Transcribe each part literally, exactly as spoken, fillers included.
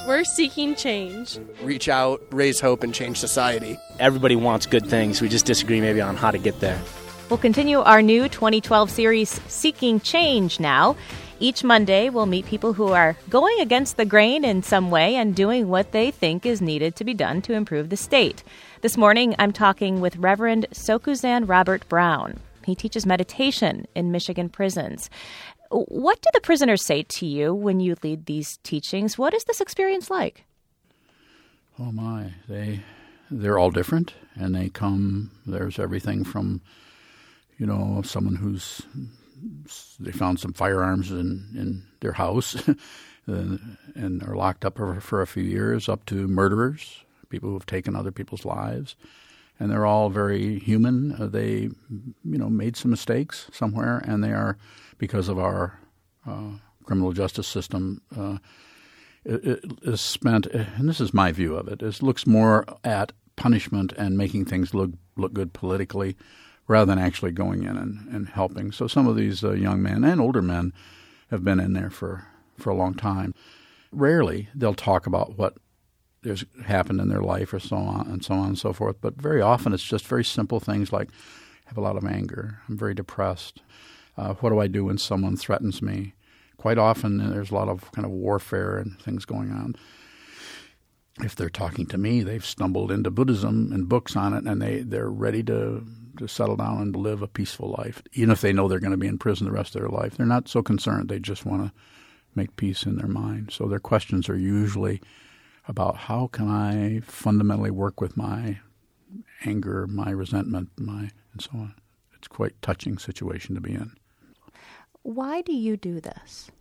We're seeking change. Reach out, raise hope, and change society. Everybody wants good things. We just disagree maybe on how to get there. We'll continue our new twenty twelve series, Seeking Change, now. Each Monday, we'll meet people who are going against the grain in some way and doing what they think is needed to be done to improve the state. This morning, I'm talking with Reverend Sokuzan Robert Brown. He teaches meditation in Michigan prisons. What do the prisoners say to you when you lead these teachings? What is this experience like? Oh, my. They, they're all different, and they come, there's everything from, you know, someone who's, they found some firearms in, in their house and, and are locked up for, for a few years, up to murderers, people who have taken other people's lives. And they're all very human. Uh, they, you know, made some mistakes somewhere, and they are, because of our uh, criminal justice system, uh, it, it is spent, and this is my view of it, it looks more at punishment and making things look look good politically rather than actually going in and, and helping. So some of these uh, young men and older men have been in there for, for a long time. Rarely they'll talk about what there's happened in their life or so on and so on and so forth. But very often it's just very simple things like, I have a lot of anger, I'm very depressed. Uh, what do I do when someone threatens me? Quite often there's a lot of kind of warfare and things going on. If they're talking to me, they've stumbled into Buddhism and books on it, and they, they're ready to, to settle down and live a peaceful life. Even if they know they're going to be in prison the rest of their life, they're not so concerned. They just want to make peace in their mind. So their questions are usually about how can I fundamentally work with my anger, my resentment, my and so on. It's quite a touching situation to be in. Why do you do this?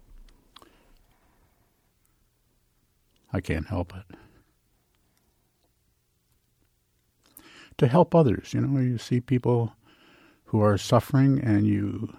I can't help it. To help others, you know, you see people who are suffering, and you,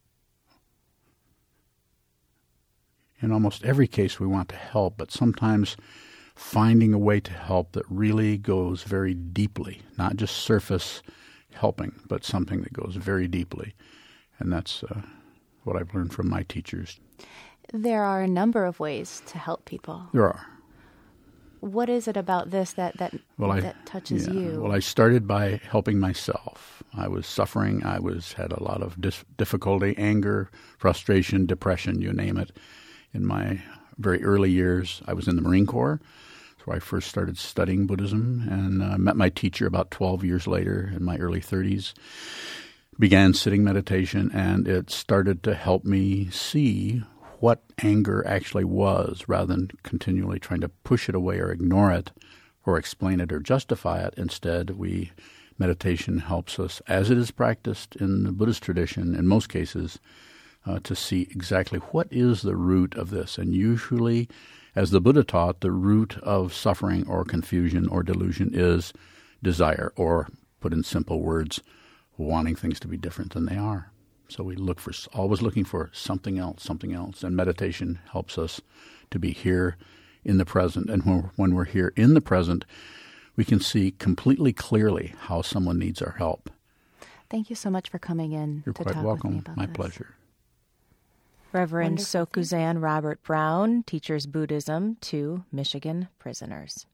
in almost every case we want to help, but sometimes finding a way to help that really goes very deeply, not just surface helping, but something that goes very deeply. And that's uh, what I've learned from my teachers. There are a number of ways to help people. There are. What is it about this that that, well, I, that touches yeah, you? Well, I started by helping myself. I was suffering. I was had a lot of dis- difficulty, anger, frustration, depression, you name it. In my very early years, I was in the Marine Corps. That's where I first started studying Buddhism, and uh, met my teacher about twelve years later in my early thirties. Began sitting meditation, and it started to help me see what anger actually was, rather than continually trying to push it away or ignore it or explain it or justify it. Instead, we meditation helps us, as it is practiced in the Buddhist tradition, in most cases, uh, to see exactly what is the root of this. And usually, as the Buddha taught, the root of suffering or confusion or delusion is desire, or, put in simple words, wanting things to be different than they are. So we look for, always looking for something else, something else. And meditation helps us to be here in the present. And when, when we're here in the present, we can see completely clearly how someone needs our help. Thank you so much for coming in You're to quite talk welcome. with me about My this. pleasure. Reverend Wonderful. Sokuzan Robert Brown teaches Buddhism to Michigan prisoners.